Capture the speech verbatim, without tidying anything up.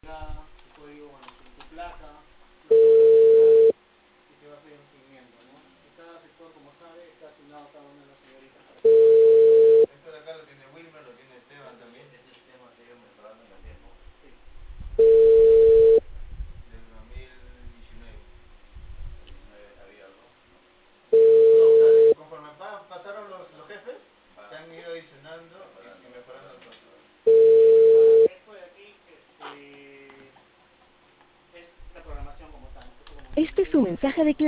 identificada, tu código, bueno, tu, tu placa, lo que y se va a hacer un seguimiento, ¿no? Y cada sector, como sabe, está asignado a cada una de las señoritas para que... Esto de acá lo tiene Wilmer, lo tiene Esteban también. Este sistema se ha ido mejorando en el tiempo. Sí. Del dos mil diecinueve. diecinueve había algo, ¿no? No, o sea, conforme pa- pasaron los, los jefes, Va se han ido adicionando y, mejorando, y mejorando mejorando, todo. mejorando. Ahora, esto de aquí, este, es la programación como tal. Esto como Este es le su digo, mensaje de clave.